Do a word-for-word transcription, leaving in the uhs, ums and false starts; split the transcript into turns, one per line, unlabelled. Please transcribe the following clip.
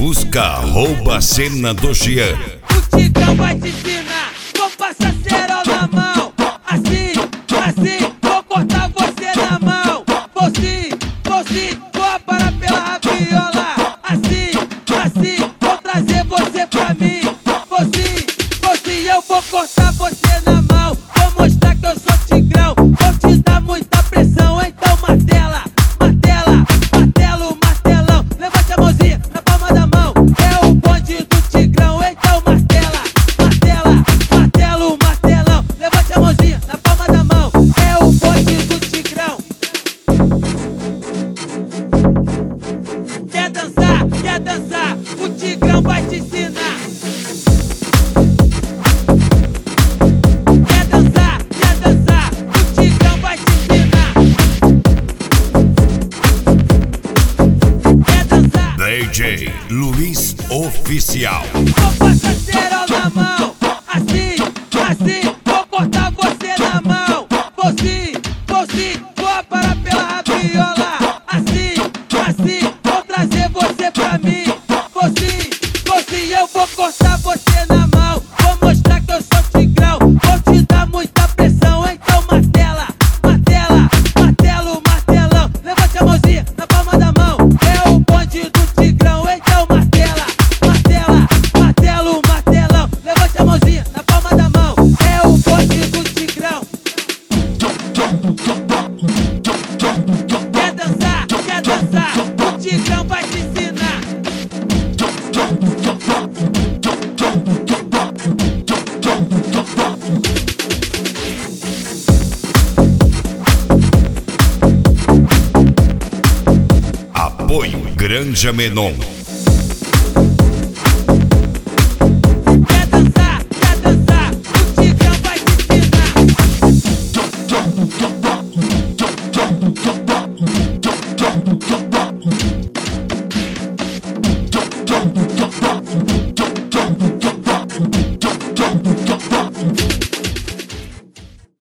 Fusca rouba a cena do Jean.
O Tigrão vai te ensinar, vou passar cerol na mão. Assim, assim, vou cortar você na mão. Vou sim, vou sim, vou aparar pela rabiola. Assim, assim, vou trazer você pra mim. Vou sim, vou sim, eu vou cortar você na mão. Vou mostrar que eu sou Tigrão, vou te dar muita pressão. Então martela, martela, martelo, martelão. Levante a mãozinha na palma da mão. É o bonde do Tigrão, então martela, martela, martelo, martelão. Levante a mãozinha na palma da mão. É o bonde do Tigrão. Quer dançar, quer dançar, o Tigrão vai te ensinar. Quer dançar, quer dançar, o Tigrão vai te ensinar. Quer dançar?
D J Luiz Oficial.
Vou passar cerol na mão. Assim, assim, vou cortar você na mão. Vou sim, vou sim, vou aparar pela rabiola. Assim, assim, vou trazer você pra mim. Vou sim, vou sim, eu vou cortar você na mão. Vou mostrar que eu sou Tigrão, vou te dar muita pressão. Então martela, martela, martelo, martelão. Levante a mãozinha na palma da mão. É o bonde do Tigrão, então martela, martela, martelo, martelão. Levante a mãozinha na palma da mão. É o bonde do Tigrão. Quer dançar, quer dançar, o Tigrão vai te ensinar.
Apoio Granja Menon.